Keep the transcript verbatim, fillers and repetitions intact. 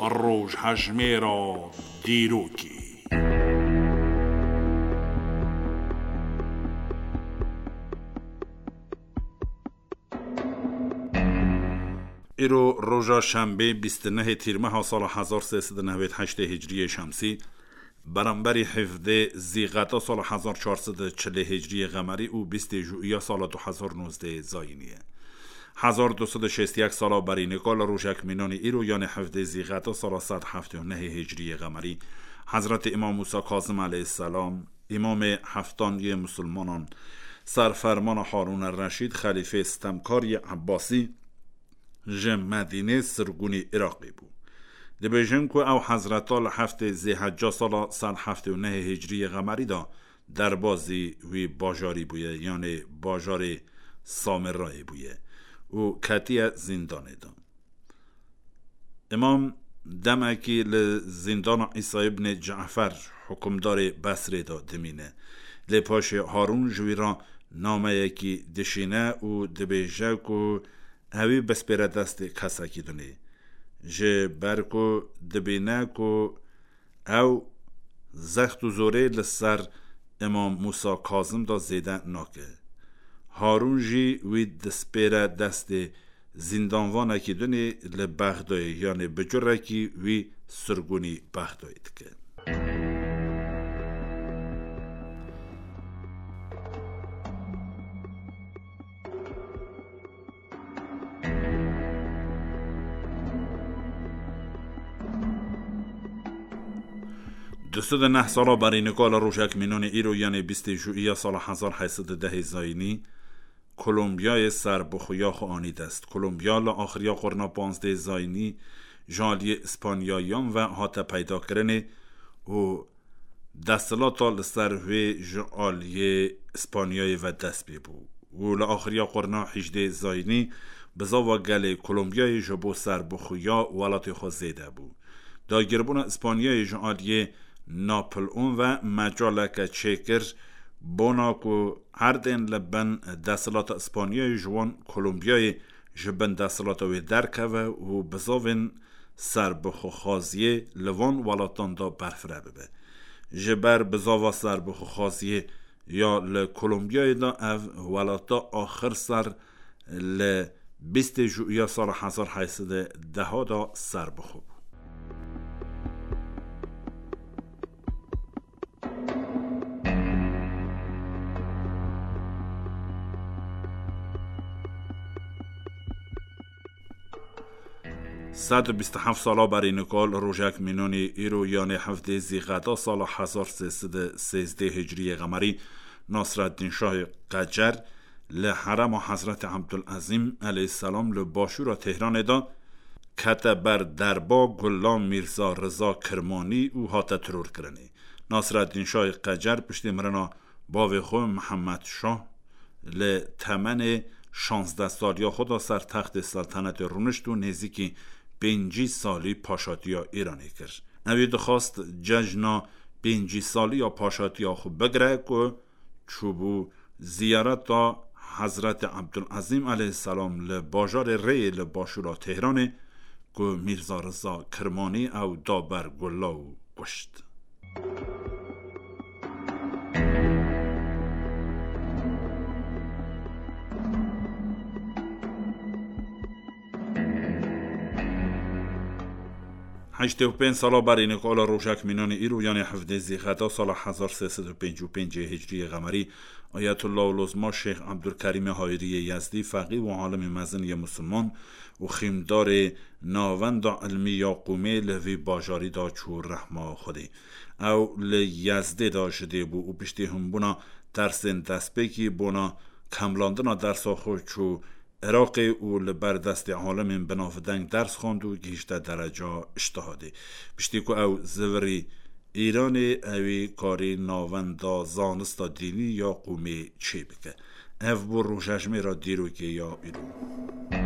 روش هجمه را دیروکی. ایرو روژا شنبه بیست و نه تیر ماه سال هزار و سیصد و نود و هشت هجری شمسی برابر هفده ذیقعده سال هزار و چهارصد و چهل هجری قمری و بیست ژوئیه سال دو هزار و نوزده زاینیه. هزار و دویست و شصت و یک سال برای نکال روژک مینان ایرو یعنی هفده ذیقعده سال صد و هفتاد و نه هجری قمری حضرت امام موسی کاظم علیه السلام امام هفتانی مسلمانان سرفرمان هارون الرشید خلیفه ستمکاری عباسی ج مدینه سرگونی عراقی بود. دبیجن که او حضرت ال هفته ذی‌حجه سال صد و هفتاد و نه هجری قمری دا در بازی وی باجاری بویه یعنی باجار سامرای بویه و کتی زندانه دا. امام دمکی لزندان عیسی ابن جعفر حکمدار بصره دا دمینه لپاش هارون جوی را نامه یکی دشینه و دبیجه که اوی بسپره دست کسکی دونه جه برکو دبینه کو او زخت و زوره لسر امام موسی کاظم دا زیده ناکه. هارون جی وی دسپره دست زندانوانه کی دونه لبغدای یعنی بجره کی وی سرگونی بغدایید که. دوست نه سالا برای نکال روژک مینان ایرو یعنی بیست ژوئیه سال هزار و هشتصد و ده زاینی کلمبیای سربخویا خوانید است. کلمبیا لا آخریا قرنا پانزده زاینی جالی اسپانیایان و هات پیدا کرنه و دستلاتا لسروی جالی اسپانیای و دست بی بود و لا آخریا قرنا هجده زاینی بزا و گل کلمبیای جبو سربخویا ولات خود زیده بود. داگربون اسپانیای جالی ناپل اون و مجالک چکر بوناکو هر دین لبن دستلات اسپانیای جوان کلمبیای جبن دستلات وی درکه و بزاوین سربخو خازیه لوان ولاتان دا برفره ببه جبر بزاوا سربخو خازیه یا لکلمبیای دا او ولاتا آخر سر ل بیست ژوئیه سال هزار و هشتصد و ده دا سربخو بود. صد و بیست و هفت سالا برای نکال روژک مینانی ایرو یعنی هفته ذی‌قعده سال هزار و سیصد و سیزده هجری قمری ناصرالدین شاه قجر لحرم و حضرت عبدالعظیم علیه السلام لباشور تهران دا کت بر دربا گلان میرزا رضا کرمانی او هات ترور کرنی. ناصرالدین شاه قجر پشتی مرنا باوی خو محمد شاه لتمن شانزده سالیا خدا سر تخت سلطنت رونشت و نزدیکی پنجی سالی پاشاتیا ایرانی کرد. اوی دخواست ججنا پنجی سالی یا پاشاتیا خود بگره که چوبو زیارت دا حضرت عبدالعظیم علیه السلام لباجار ری لباشورا تهرانه که میرزا رضا کرمانی او دابر گلاو گشت. هشت و پنج سالا برای نکال روژک مینان ایرو یعنی هفده ذی‌قعده سال هزار و سیصد و پنجاه و پنج هجری قمری آیت الله العظما شیخ عبدالکریم حایری یزدی فقیه و عالم مزنی مسلمان و خیمدار ناوند علمی یاقومه لوی باجاری دا چور رحمه خودی او لیزده دا شده بو و پشتی هم بونا درسن دست بکی بونا کملاندنا درس خود چو عراق او لبر دست عالم بنافدنگ درس خواند و گیشته درجه اجتهاده پشتی که او زوری ایران اوی کاری ناوندا زانستا دینی یا قومی چی بکه او بر روششمی را دیرو که یا ایرو